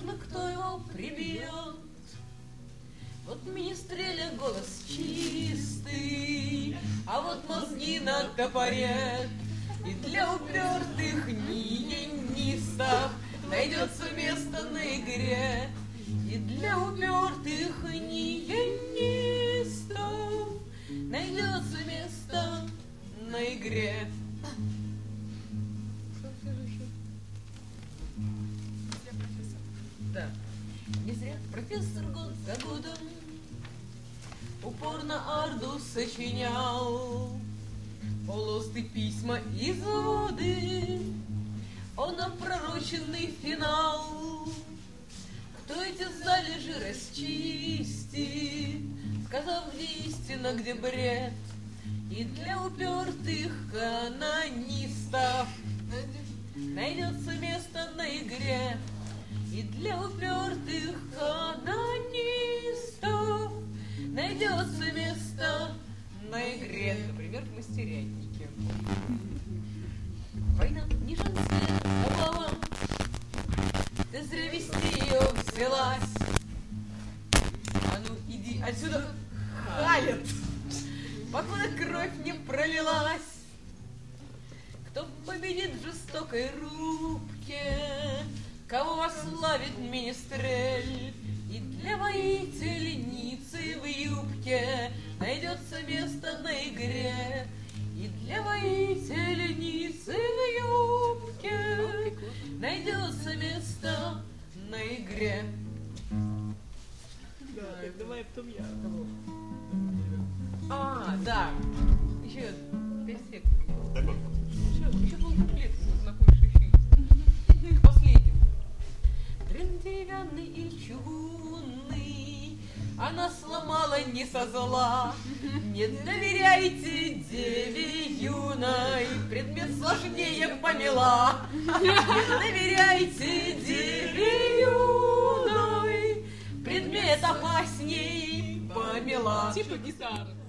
неважно, кто его прибьет. Вот министреля голос чистый, а вот мозги на топоре. И для упертых ниенистов найдется место на игре. И для упертых ниенистов найдется место на игре. Да. Не зря профессор год за годом упорно Арду сочинял. Полосты письма из воды, он опророченный финал. Кто эти залежи расчистит, сказав, где истина, где бред. И для упертых канонистов найдется место на игре. И для упертых канонистов найдется место на игре. Например, в мастерятнике. Война не женская забава, ты зря вести ее взялась. А ну иди отсюда, халят, покуда кровь не пролилась. Кто победит в жестокой рубке, кого восславит министрель. И для воительницы в юбке найдется место на игре. И для воительницы в юбке найдется место на игре. Да, давай потом я. А, да. Еще 5 секунд. Еще был куплет на кое-что. Последний. Дрын деревянный и чугунный, она сломала не со зла. Не доверяйте деве юной, предмет сложнее помела. Не доверяйте деве юной, предмет опасней помела. Типа гитара.